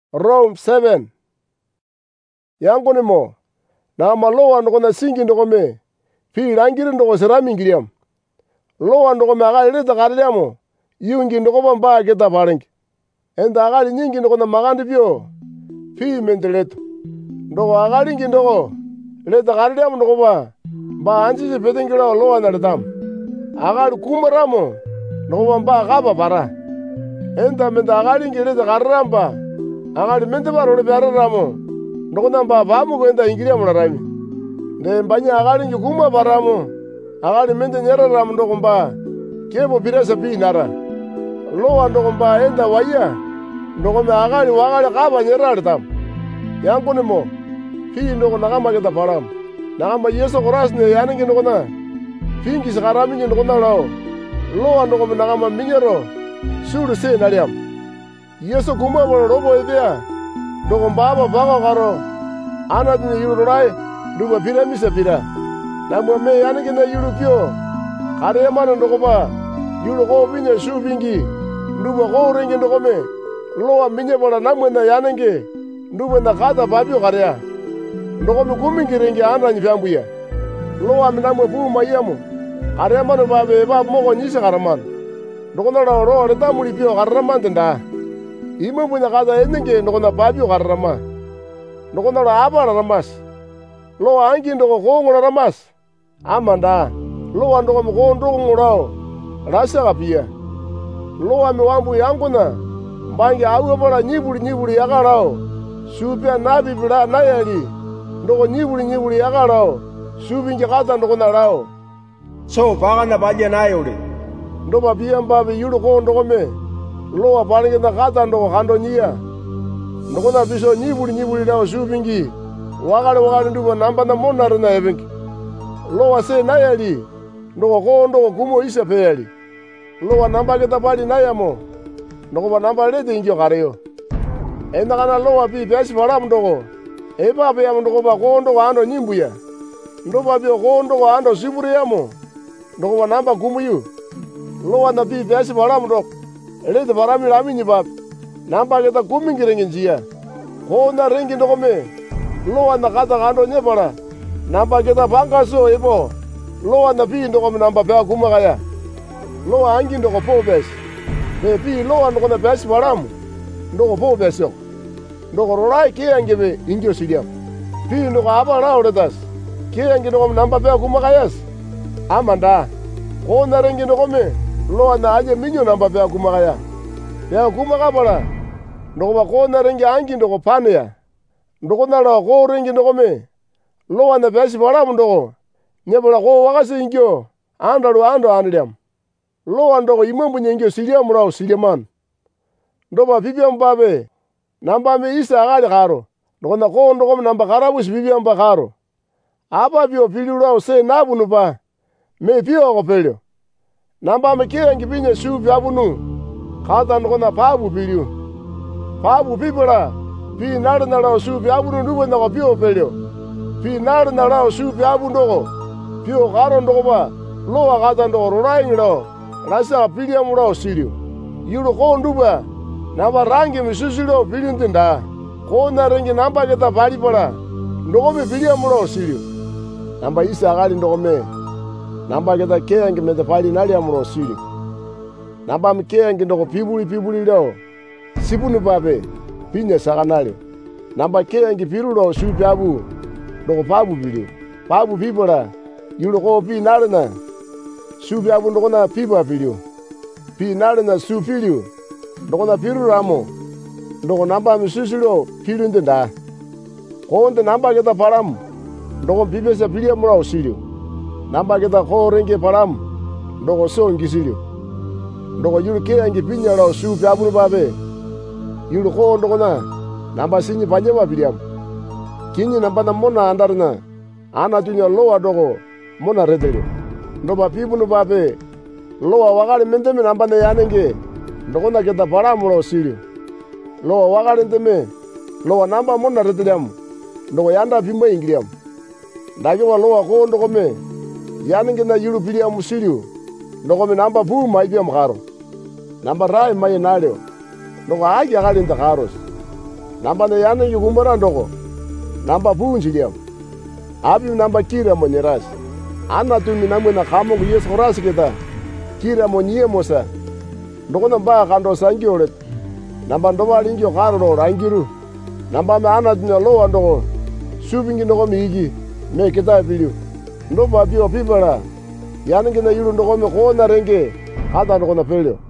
Rome 7. Yangu mo na malowa ndoko na singi ndoko me pi langiri ndoko serami ngiriam. Lowa ndoko me agali leta karliamo yungi ndoko bamba keta parengi. Enda agali nyingi ndoko na magandi pio pi mendeleto. Ndoko agali ngi ndoko leta karliamo ndoko ba anjisi petengila lowa na letam. Agali kumaramo ndoko bamba kaba para. Enda menda agali ngi leta karramba agali mente barole bararamo ndoko namba bamu kwenda ingiria mlarami ne mbanya agali ngi kuma baramo agali mente nyararamo ndoko mba kebo birasa pi nara lowa ndoko mba enda waya ndoko me agali wagali kaba nyarare tam yangu mo pi ndoko nakama keta param nakama yeso koras ne yaningi ndoko na pingi sakarami ngi ndoko na lowa ndoko me nakama minyero suru se naliam Yeso kuma bolo robo idea ndoko mbaba banga karo ana dine yururai duba pira misa pira namwe me yanike na yuru kyo kare mano ndoko ba yuru ko binya shu bingi nduba ko rengi ndoko me loa minye bola namwe na yanenge nduba na kata babio kare ndoko me kumingi rengi ana nyambuya loa minamwe pu mayamo kare mano babe ba mogo nyisa karaman ndoko na ro reta muri pio karaman tenda Ima punya kata enenge ndoko na babio karama. Ndoko na apa ramas. Lo angi ndoko kongo ramas. Amanda. Lo andoko mko ndoko ngorao. Rasa kapia. Lo ame wambu yangu na. Mbangi awe bola nyibuli yakarao. Supia nabi bila nayali. Ndoko nyibuli yakarao. Supi nge kata ndoko na rao. So baga na baje nayo le. Ndoko pia mbabe yulu ko ndoko me. Lowa palingi na kata ndoko kando nyia. Ndoko na biso nyibuli na usubingi. Wakale ndubo namba na monare na ebengi. Lowa se nayali. Ndoko ndoko kumo isa peyali. Lowa namba kita pali nayamo. Ndoko ba namba lete ingyo kareo. Enda kana lowa pi pesi param ndoko. Eba peyamo ndoko ba ndoko ando nyimbuya. Ndoko pio ndoko ando siburi yamo. Ndoko ba namba kumu yu. Lowa na pi pesi param ndoko. Lete parami lami ni bab. Namba kita kumingi rengi njia. Kona rengi ndoko me. Loa na kata kando nyepara. Namba kita pangaso ebo. Loa na pi ndoko me namba pea kumakaya. Loa angi ndoko po besi. Me pi loa ndoko na pesi paramu. Ndoko po besi yok. Ndoko rorai ke angebe ingyo siriam. Pi ndoko apa rao retas. Ke angi ndoko me namba pea kumakayas. Amanda. Kona rengi ndoko me. Loa na aje minyo namba pea kumakaya. Pea kumaka pala. Ndoko ba kona rengi angi ndoko pane ya. Ndoko na la ko rengi ndoko me. Loa na pea si paramu ndoko. Nyebola ko wakase ingyo. Ando andiliam. Loa ndoko imambu nyengyo siliam rao siliaman. Ndoba pipia mbabe. Namba me isa agali karo. Ndoko na ko ndoko me namba karabus pipia mba karo. Apa pio pili rao se nabu nupa. Me pio ko pelio. Namba me kia ngipinya supi abunu. Kata ndoko na pabu piliu. Pabu pipura. Pi nara supi abunu nduwe ndoko pio pelio. Pi nara supi abu ndoko. Pio karo ndoko ba. Loa kata ndoko roraing rao. Rasa pilia murao siliu. Yuru ko nduwa. Namba rangi misusilio piliu tinda. Kona rengi namba kita pali para. Ndoko me pilia murao siliu. Namba isa agali ndoko me. Namba kita keangi mende pali nali amuro sili. Namba mkeangi ndoko pibuli leo. Sipunu pape. Pinya sakanali. Namba keangi piru leo supi abu. Ndoko pabu pili. Pabu pipola. Yulu ko pi nalina. Supi abu ndoko na pipa pili. Pi nalina supi liu. Ndoko na piru ramo. Ndoko namba misusilio pilu ndenda. Konde namba kita paramu. Ndoko pipesa pili amuro sili. Namba kita ko rengi param. Ndoko so ngisilio. Ndoko yulu ke angi pinya lao supi abunu babe. Yulu ko ndoko na. Namba sinyi panyema piliam. Kinyi namba na mona andarina. Ana tunya loa doko. Mona retelio. Ndoba pibunu babe. Loa wakali menteme namba na yanenge. Ndoko na kita paramu lao silio. Loa wakali nteme. Loa namba mona reteliam. Ndoko yanda pimba ingiliam. Ndakiwa loa ko ndoko me. Yaningi na yulu pilia musiliu. Ndoko me namba pu maipia mkaro. Namba rai mai naleo. Ndoko aagi agali nda karos. Namba ne yana yukumbara ndoko. Namba bunji liam. Abi namba kira mo nyeras. Ana tu minamwe na kamo ku Yesu Christ kita. Kira mo nye mosa. Ndoko na ba kando sangi olet. Namba ndoba lingyo karo rangiru. Namba me ana tunya loa ndoko. Subingi ndoko miigi. Me kita video. Ndoba bio pibara. Yani kina yulu ndoko me kona renge. Kata ndoko na pelio.